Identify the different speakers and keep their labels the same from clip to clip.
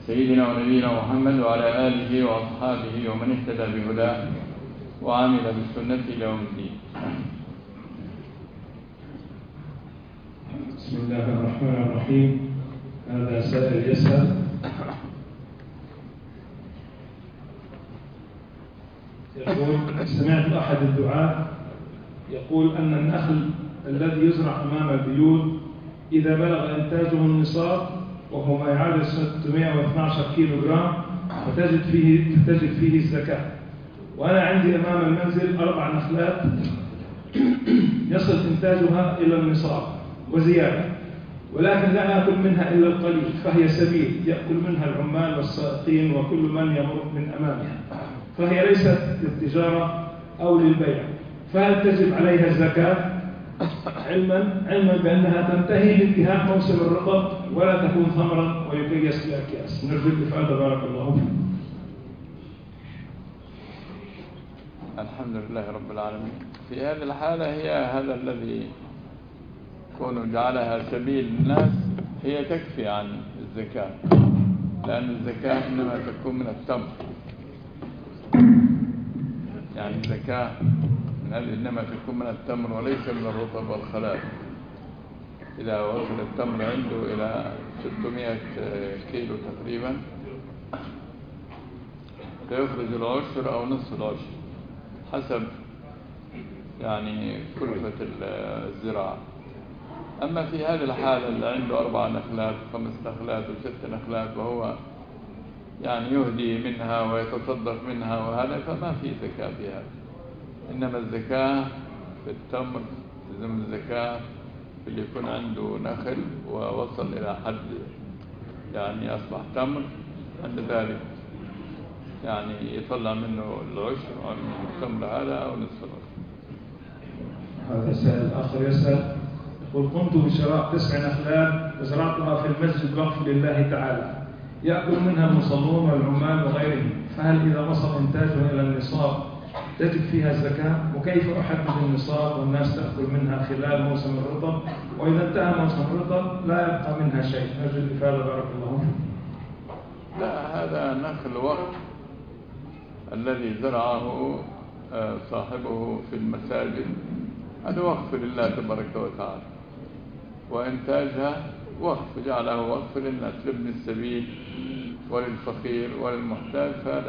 Speaker 1: سيدنا ونبينا محمد وعلى آله وأصحابه ومن اهتدى بهداه وعمل بسنته إلى يوم الدين.
Speaker 2: بسم الله الرحمن الرحيم. هذا سائل يسأل يقول: سمعت أحد الدعاة يقول أن النخل الذي يزرع أمام البيوت إذا بلغ إنتاجه النصاب وهو ما يعادل 612 كيلو جرام فتجد فيه الزكاة. وأنا عندي أمام المنزل 4 نخلات يصل إنتاجها إلى النصاب وزيادة، ولكن لا أكل منها إلا القليل، فهي سبيل يأكل منها العمال والسائقين وكل من يمر من أمامها، فهي ليست للتجارة أو للبيع، فهل تجب عليها الزكاة؟ علما بأنها تنتهي بانتهاء موسم الرطب ولا تكون ثمرا ويكيس بأكياس. نرجو الإفادة بارك الله فيكم.
Speaker 1: الحمد لله رب العالمين. في هذه الحالة هي هذا الذي كونه جعلها سبيل الناس هي تكفي عن الزكاة، لأن الزكاة إنما تكون من التمر، يعني الزكاة من هذه إنما تكون من التمر وليس من الرطب والخلال. إذا وصل التمر عنده إلى 600 كيلو تقريبا فيخرج العشر أو نصف العشر حسب يعني كلفة الزراعة. أما في هذه الحالة اللي عنده 4 نخلات 5 نخلات و6 نخلات وهو يعني يهدي منها ويتصدق منها وهذا، فما في زكاة في هذا. إنما الزكاة في التمر، تلزم الزكاة في اللي يكون عنده نخل ووصل إلى حد يعني أصبح تمر، عند ذلك يعني يطلع منه العشر عن التمر هذا أو نصف العشر.
Speaker 2: هذا سائل آخر يسأل يقول: قمت بشراء 9 نخلات وزرعتها في المسجد وقف لله تعالى، يأكل منها المصلون والعمال وغيرهم، فهل إذا وصل إنتاجها إلى النصاب تجب فيها الزكاة؟ وكيف أحدد النصاب والناس تأكل منها خلال موسم الرطب، وإذا انتهى موسم الرطب لا يبقى منها شيء؟ نرجو الإفادة بارك الله فيكم.
Speaker 1: لا، هذا نخل وقف الذي زرعه صاحبه في المساجد، هذا وقف لله تبارك وتعالى، وإنتاجها وقف، جعله وقف للناس، لابن السبيل وللفقير وللمحتاج، فهذا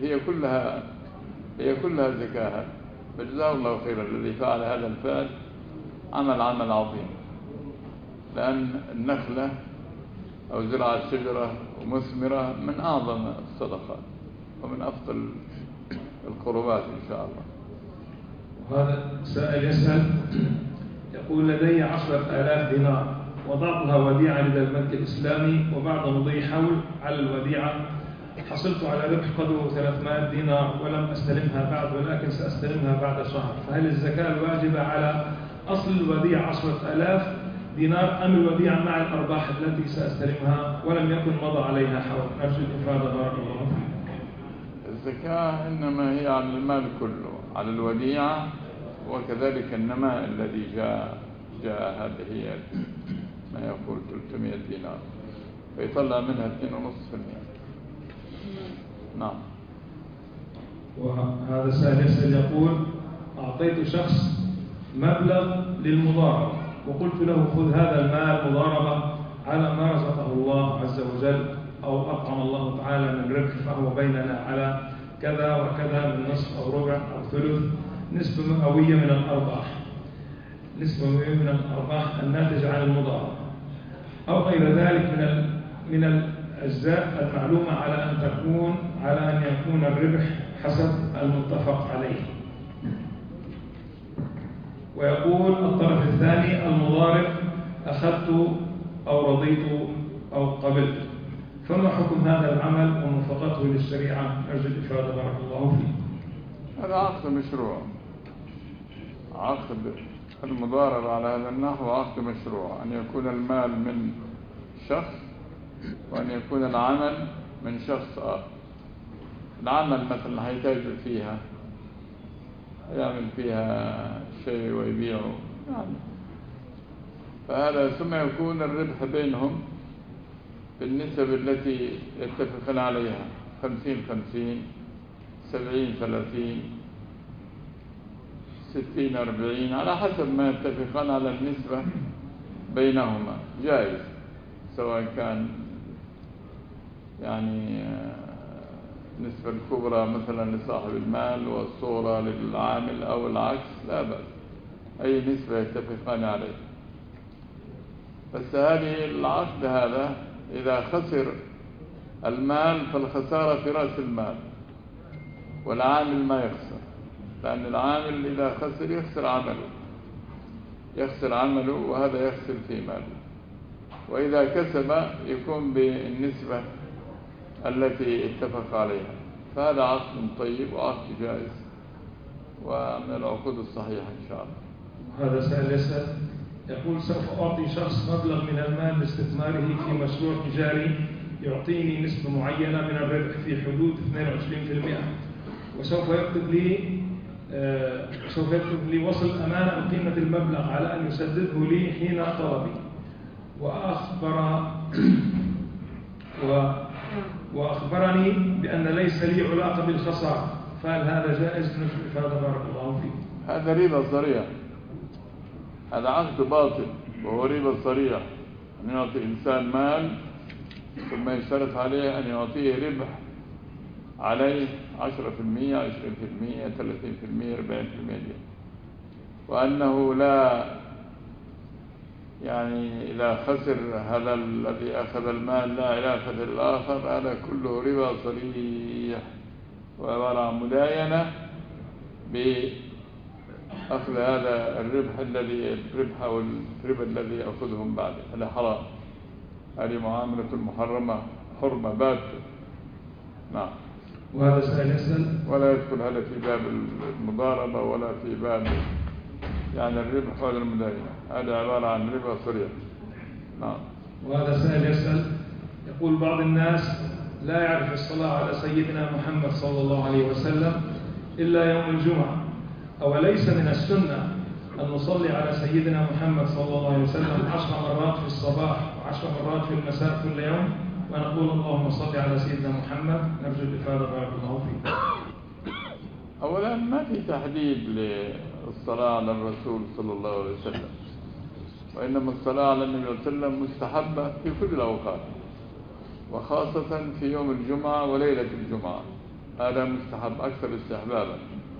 Speaker 1: هي كلها زكاة. فجزاه الله خيرا الذي فعل هذا الفعل، عمل عظيم، لأن النخلة أو زراعة الشجرة ومثمرة من أعظم الصدقات ومن أفضل القربات إن شاء الله.
Speaker 2: وهذا سائل يسأل يقول: لدي 10,000 دينار وضعتها وديعة لدى البنك الإسلامي، وبعد مضي حول على الوديعة حصلت على ربح قدره 300 دينار ولم أستلمها بعد، ولكن سأستلمها بعد شهر، فهل الزكاة الواجبة على أصل الوديعة 10,000 دينار أم الوديعة مع الأرباح التي سأستلمها ولم يكن مضى عليها حول؟ نرجو الإفادة بارك الله فيكم.
Speaker 1: الزكاة إنما هي على المال كله، على الوديعة، وكذلك النماء الذي جاء هذه هي ما يقول 300 دينار، فيطلع منها 2.5%. نعم.
Speaker 2: وهذا سائل يسأل يقول: أعطيت شخص مبلغ للمضاربة وقلت له: خذ هذا المال مضاربة على ما رزقه الله عز وجل أو أطعم الله تعالى من ربح، فهو بيننا على كذا وكذا من نصف أو ربع أو ثلث، نسبة مئوية من الأرباح الناتجة عن المضاربة أو غير ذلك من الأجزاء المعلومة على أن يكون الربح حسب المتفق عليه. ويقول الطرف الثاني المضارب: أخذت أو رضيت أو قبلت، فما حكم هذا العمل وموافقته للشريعة؟ نرجو الإفادة بارك الله فيه.
Speaker 1: هذا عقد مشروع، عقد المضاربة على هذا النحو عقد مشروع، أن يكون المال من شخص وأن يكون العمل من شخص آخر. العمل مثلا هيتاجر فيها، يعمل فيها شيء ويبيعه يعني، فهذا ثم يكون الربح بينهم بالنسب التي يتفقون عليها 50-50 70-30 60-40 على حسب ما يتفقان على النسبة بينهما جائز، سواء كان يعني النسبة الكبرى مثلا لصاحب المال والصغرى للعامل أو العكس لا بأس، أي نسبة يتفقان عليه. بس هذه العقد هذا إذا خسر المال فالخسارة في رأس المال والعامل ما يخسر، لأن العامل إذا خسر يخسر عمله وهذا يخسر في ماله، وإذا كسب يكون بالنسبة التي اتفق عليها، فهذا عقد طيب وعقد جائز ومن العقود الصحيحة إن شاء الله.
Speaker 2: هذا سائل يسأل يقول سوف أعطي شخص مبلغ من المال لاستثماره في مشروع تجاري يعطيني نسبة معينة من الربح في حدود 22%، وسوف يكتب لي وصل أمانة بقيمة المبلغ على أن يسدده لي حين طلبي، وأخبرني بأن ليس لي علاقة بالخسارة، فهل هذا جائز؟ نشكر الإفادة بارك الله فيك.
Speaker 1: هذا ربا صريح، هذا عقد باطل وهو ربا صريح، أن يعطي إنسان مال ثم يشترط عليه أن يعطيه ربح عليه 10% 20% 30% 40%، وأنه لا يعني إذا خسر هذا الذي أخذ المال لا علاقة للآخر، هذا كله ربا صريح وعبارة عن مداينة بأخذ هذا الربح أو الربا الذي يأخذهم بعده، هذا حرام، هذه معاملة محرمة حرمة باتة. نعم.
Speaker 2: وهذا سائل يسأل
Speaker 1: ولا يدخل هذا في باب المضاربة ولا في باب يعني الربح ولا المداينة، هذا عبارة عن ربا صريح. نعم.
Speaker 2: وهذا سائل يسأل يقول بعض الناس لا يعرف الصلاة على سيدنا محمد صلى الله عليه وسلم إلا يوم الجمعة، أوليس من السنة أن نصلي على سيدنا محمد صلى الله عليه وسلم 10 مرات في الصباح و10 مرات في المساء كل يوم، ونقول اللهم صل على سيدنا محمد؟ نرجو الإفادة بارك الله فيك.
Speaker 1: أولا ما في تحديد للصلاة على الرسول صلى الله عليه وسلم، وإنما الصلاة على النبي صلى الله عليه وسلم مستحبة في كل الأوقات، وخاصة في يوم الجمعة وليلة الجمعة، هذا مستحب أكثر استحبابا،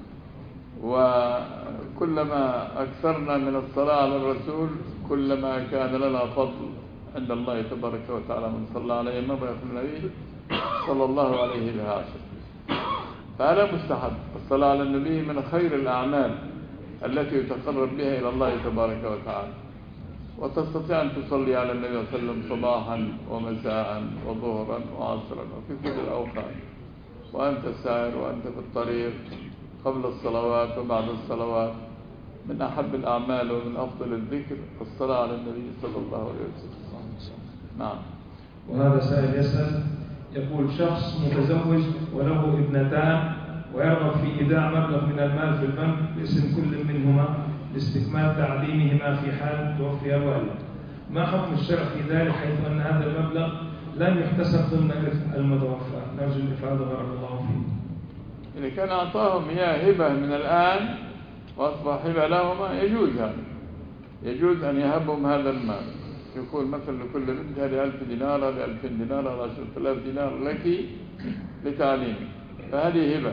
Speaker 1: وكلما أكثرنا من الصلاة على الرسول كلما كان لنا فضل عند الله تبارك وتعالى، من صلى عليه مرة يقول النبي صلى الله عليه وسلم، فهذا مستحب. الصلاة على النبي من خير الأعمال التي يتقرب بها إلى الله تبارك وتعالى، وتستطيع أن تصلي على النبي صلى الله عليه وسلم صباحا ومساء وظهرا وعصرا وفي كل الأوقات، وأنت سائر وأنت في الطريق، قبل الصلوات وبعد الصلوات، من أحب الأعمال ومن أفضل الذكر الصلاة على النبي صلى الله عليه وسلم. نعم.
Speaker 2: وهذا سائل يسأل يقول شخص متزوج وله ابنتان ويرغب في إيداع مبلغ من المال في البنك باسم كل منهما لاستكمال تعليمهما في حال توفي الوالد، ما حكم الشرع في ذلك، حيث أن هذا المبلغ لم يحتسب ضمن إرث المتوفى؟ نرجو الإفادة بارك الله فيك.
Speaker 1: إذا كان أعطاهم إياه هبة من الآن وأصبح هبة لهما يجوز هذا، يجوز أن يهبهم هذا المال، يقول مثلا لكل بنت هذه 1000 دينار هذه 2000 دينار هذه 10000 دينار لك لتعليم، فهذه هبة،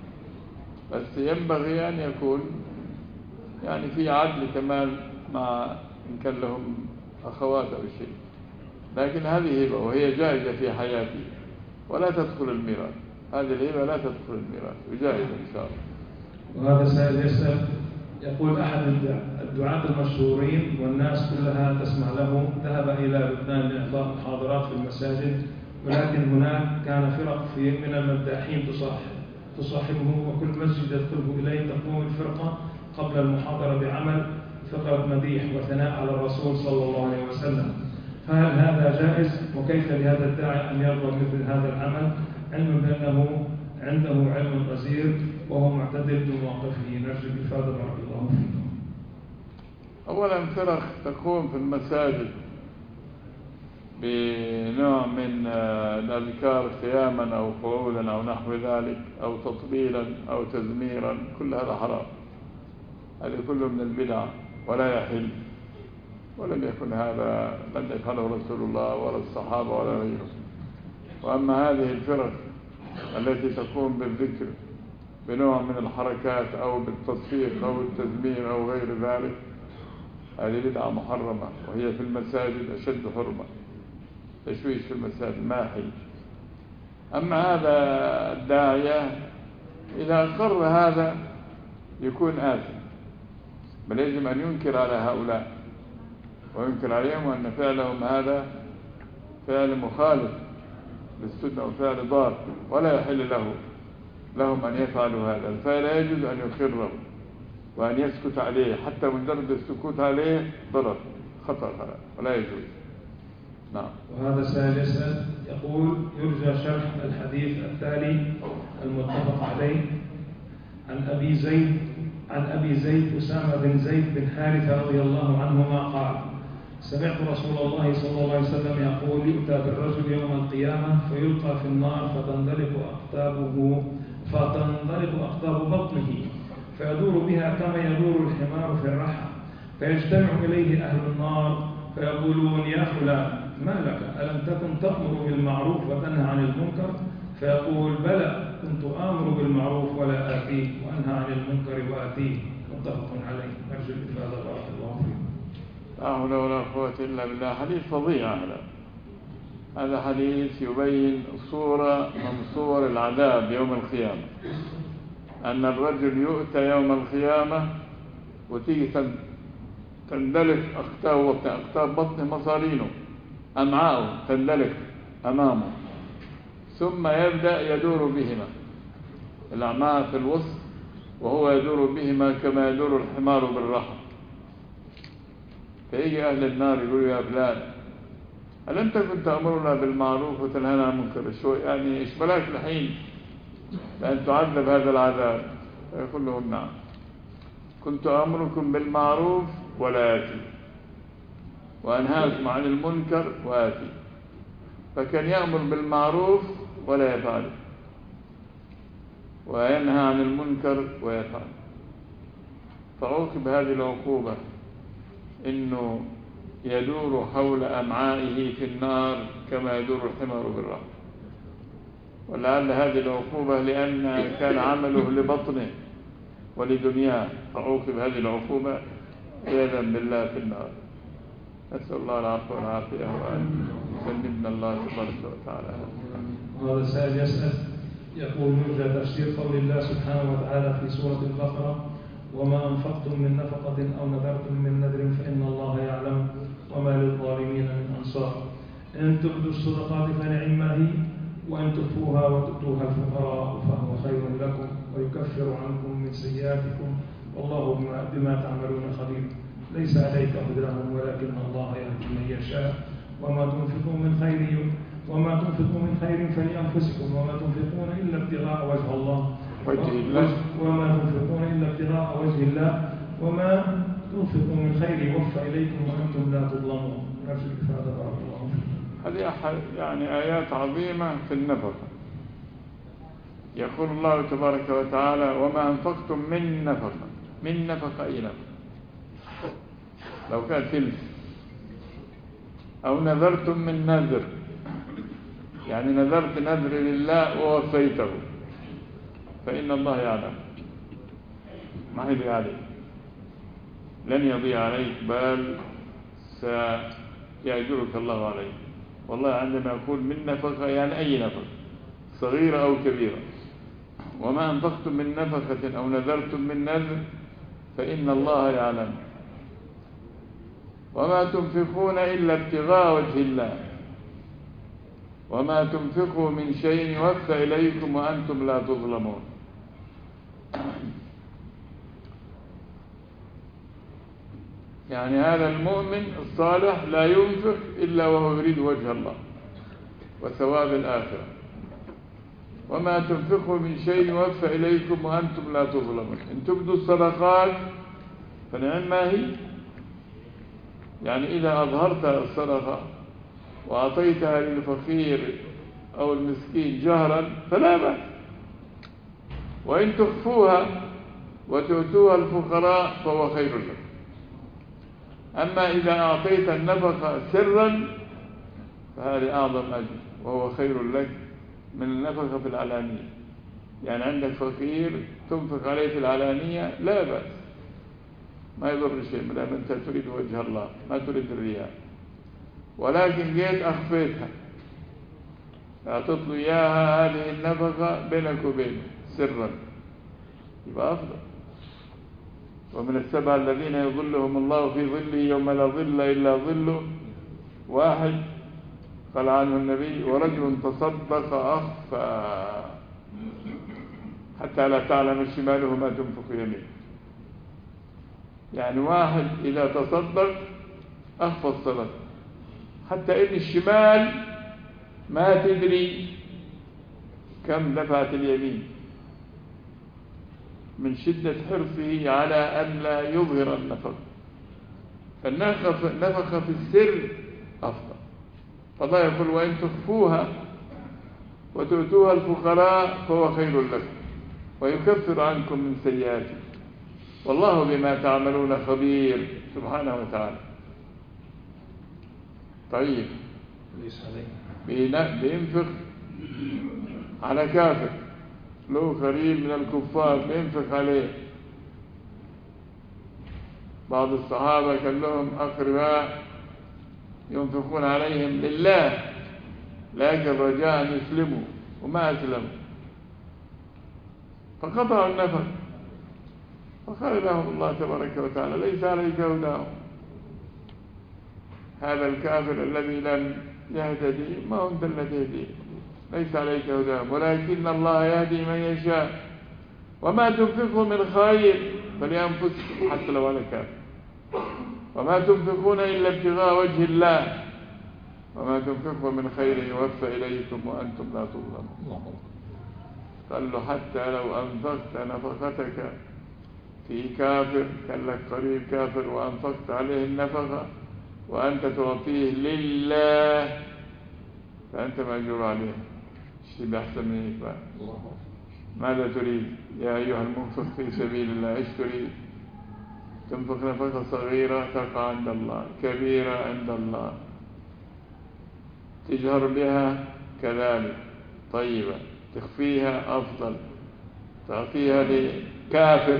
Speaker 1: بس ينبغي أن يكون يعني في عدل كمان مع إن كان لهم أخوات أو شيء، لكن هذه هبة وهي جائزة في حياتي ولا تدخل الميراث، هذه الهبة لا تدخل الميراث وجائزة إن شاء الله.
Speaker 2: وهذا سائل يسأل يقول أحد الدعاة المشهورين والناس كلها تسمع له ذهب إلى لبنان لإعطاء محاضرات في المساجد، ولكن هناك كان فرق من المداحين تصاحبه، وكل مسجد يدخله إليه تقوم الفرقة قبل المحاضرة بعمل فقرة مديح وثناء على الرسول صلى الله عليه وسلم، فهل هذا جائز؟ وكيف لهذا الداعي أن يرضى مثل هذا العمل علما بأنه عنده علم غزير وهو معتدل بمواقفه؟ نرجو الإفادة بارك الله فيكم.
Speaker 1: أولا فرق تقوم في المساجد بنوع من الأذكار قياما أو قعودا أو نحو ذلك، أو تطبيلا أو تزميرا، كل هذا حرام، هذا كله من البدع ولا يحل، ولم يكن هذا، لم يفعله رسول الله ولا الصحابة ولا غيره. وأما هذه الفرق التي تقوم بالذكر بنوع من الحركات أو بالتصفيق أو التزمير أو غير ذلك، هذه بدعة محرمة، وهي في المساجد أشد حرمة، تشويش في المساجد ما يحل. أما هذا الداعية إذا أقر هذا يكون آثم، بل يجب أن ينكر على هؤلاء وينكر عليهم أن فعلهم هذا فعل مخالف للسنة وفعل ضار، ولا يحل لهم أن يفعلوا هذا، فلا يجوز أن يقره وأن يسكت عليه، حتى مجرد السكوت عليه ضرر خطر ولا يجوز. نعم.
Speaker 2: وهذا سائل يسأل يقول: يرجى شرح الحديث التالي المتفق عليه عن أبي زيد أسامة بن زيد بن حارثة رضي الله عنهما قال: سمعت رسول الله صلى الله عليه وسلم يقول: يؤتى بالرجل يوم القيامة فيلقى في النار فتنضلق أقطاب بطنه فيدور بها كما يدور الحمار في الرحى، فيجتمع إليه أهل النار فيقولون: يا فلان ما لك؟ ألم تكن تأمر بالمعروف وتنهى عن المنكر؟ فيقول: بلى، كنت آمر بالمعروف ولا آتيه، وأنهى عن المنكر وآتيه. متفق عليه. نرجو الإفادة. بارك الله فيكم.
Speaker 1: لا حول ولا قوة إلا بالله. حديث فظيع هذا حديث يبين صورة من صور العذاب يوم القيامة، أن الرجل يؤتى يوم القيامة وتيجي تندلك أقطاب بطنه، مصارينه، أمعاؤه تندلك أمامه، ثم يبدأ يدور بهما، الأمعاء في الوسط، وهو يدور بهما كما يدور الحمار بالرحى. فيجي أهل النار يقولوا: يا فلان هل أنت كنت تأمرنا بالمعروف وتنهانا عن المنكر؟ شو يعني إيش بلاك الحين لأن تعذب هذا العذاب؟ فيقول لهم: نعم، كنت أمركم بالمعروف ولا آتي، وأنهاكم عن المنكر وآتي. فكان يأمر بالمعروف ولا يفعله، وينهى عن المنكر ويفعل. فعوقب هذه العقوبة إنه يدور حول أمعائه في النار كما يدور الحمار بالرحى. ولعل هذه العقوبة لأن كان عمله لبطنه ولدنياه، فعوقب هذه العقوبة عياذا بالله في النار. نسأل الله العفو والعافية وأن يسلمنا الله تبارك وتعالى.
Speaker 2: وهذا السائل يسأل يقول: يرجى تفسير قول الله سبحانه وتعالى في سورة البقرة: وما أنفقتم من نفقة أو نذرتم من نذر فإن الله يعلم وما للظالمين من أنصار. إن تبدوا الصدقات فنعما هي، وإن تخفوها وتؤتوها الفقراء فهو خير لكم ويكفر عنكم من سيئاتكم والله بما تعملون خبير. ليس عليك هداهم ولكن الله يهدي من يشاء. وما تنفقوا من خير فلأنفسكم وما تنفقون إلا ابتغاء وجه الله وما تنفقوا من خير يوفى إليكم وأنتم لا تظلمون. نرجو الإفادة. بارك الله فيكم.
Speaker 1: هذه يعني آيات عظيمة في النفقة. يقول الله تبارك وتعالى: وما أنفقتم من نفقة أي نفقة، لو كان ثلث، أو نذرتم من نذر، يعني نذرت نذر لله ووفيته، فإن الله يعلم، ما يضيع عليك، لن يضيع عليك، بل سيأجرك الله عليه. والله عندما يقول من نفقة يعني أي نفقة، صغيرة أو كبيرة. وما أنفقتم من نفقة أو نذرتم من نذر فإن الله يعلم. وما تنفقون إلا ابتغاء وجه الله وما تنفقوا من شيء يوفى إليكم وأنتم لا تظلمون. يعني هذا المؤمن الصالح لا ينفق إلا وهو يريد وجه الله وثواب الآخرة. وما تنفقوا من شيء يوفى إليكم وأنتم لا تظلمون. إن تبدوا الصدقات فنعم ما هي، يعني إذا أظهرت الصدقة وأعطيتها للفقير أو المسكين جهرا فلا بأس، وإن تخفوها وتؤتوها الفقراء فهو خير لكم. أما إذا أعطيت النفقة سرا فهذا أعظم أجر وهو خير لك من النفقة في العلانية. يعني عندك فقير تنفق عليه في العلانية لا بأس، ما يضر شيء ما دام أنت تريد وجه الله ما تريد الرياء. ولكن جيت أخفيتها أعطيت له إياها هذه النفقة بينك وبينه سرا يبقى أفضل. ومن السبع الذين يظلهم الله في ظله يوم لا ظل إلا ظله، واحد قال عنه النبي ورجل تصدق أخفى حتى لا تعلم شماله ما تنفق يمينه. يعني واحد إذا تصدق أخفى الصدقة حتى إن الشمال ما تدري كم دفعت اليمين من شدة حرصه على أن لا يظهر النفقة. فالنفقة في السر أفضل. فالله يقول وإن تخفوها وتؤتوها الفقراء فهو خير لكم ويكفر عنكم من سيئاتكم والله بما تعملون خبير سبحانه وتعالى. طيب بينفق على كافر له قريب من الكفار بينفق عليه. بعض الصحابة كان لهم أقرباء ينفقون عليهم لله لكن رجاء أن يسلموا وما أسلموا فقطعوا النفق، فقال لهم الله تبارك وتعالى ليس عليك هداهم. هذا الكافر الذي لم يهتدي ما هم الذي يهديه، ليس عليك هداهم ولكن الله يهدي من يشاء وما تنفقوا من خير فلأنفسكم حتى لو على كافر وما تنفقون إلا ابتغاء وجه الله وما تنفقوا من خير يوفى إليكم وأنتم لا تظلمون. قال له حتى لو أنفقت نفقتك في كافر كان لك قريب كافر وأنفقت عليه النفقة وأنت تعطيه لله فأنت مأجور عليه. شيء بأحسن من إكبار. ماذا تريد يا أيها المنفق في سبيل الله؟ إيش تريد؟ تنفق نفقة صغيرة تقع عند الله، كبيرة عند الله، تجهر بها كذلك طيبة، تخفيها أفضل، تعطيها لكافر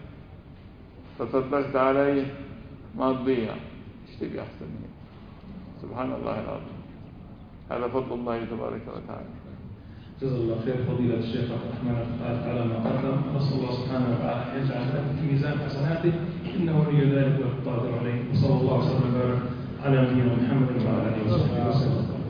Speaker 1: تصدقت عليه ما تضيع. ايش تبي أحسن منه؟ سبحان الله العظيم. هذا فضل الله تبارك وتعالى.
Speaker 2: جزا الله خير فضيلة الشيخ عبد الرحمن على ما قدم. نسأل الله سبحانه وتعالى أن يجعل ذلك في ميزان حسناته إنه ولي ذلك والقادر عليه. وصلى الله وسلم وبارك على نبينا محمد وعلى آله وصحبه وسلم.